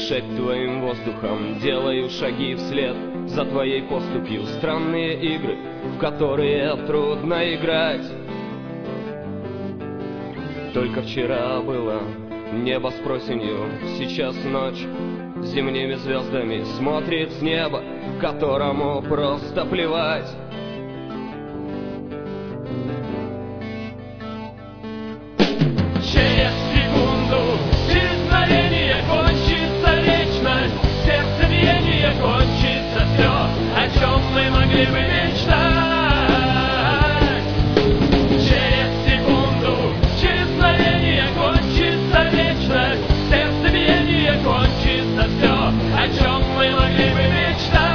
дышать твоим воздухом, делаю шаги вслед за твоей поступью. Странные игры, в которые трудно играть. Только вчера было небо с просенью, сейчас ночь с зимними звездами смотрит с неба, которому просто плевать. Через секунду, через мгновение кончится вечность, сердцебиение кончится все, о чем мы могли бы мечтать. Через секунду, через мгновение кончится вечность, сердцебиение кончится все, о чем мы могли бы мечтать.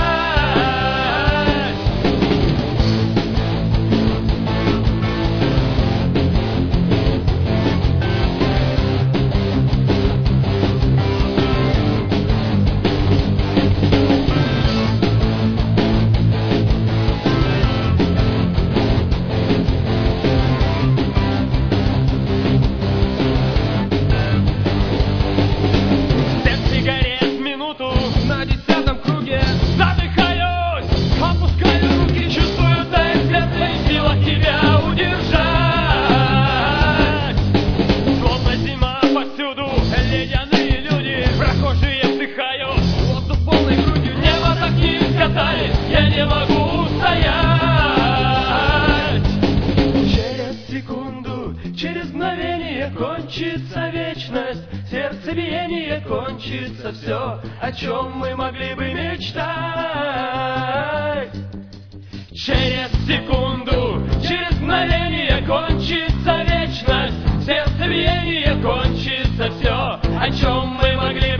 На 10-м круге Задыхаюсь, опускаю руки, чувствую, тает свет, и сила тебя удержать. Словно зима повсюду, ледяные люди, прохожие вздыхают, воздух полной грудью, небо так низко тает, я не могу устоять. Через секунду, через мгновение кончится вечность, сердцебиение кончится все, о чем мы могли бы мечтать. Через секунду, через мгновение кончится вечность, сердцебиение кончится все, о чем мы могли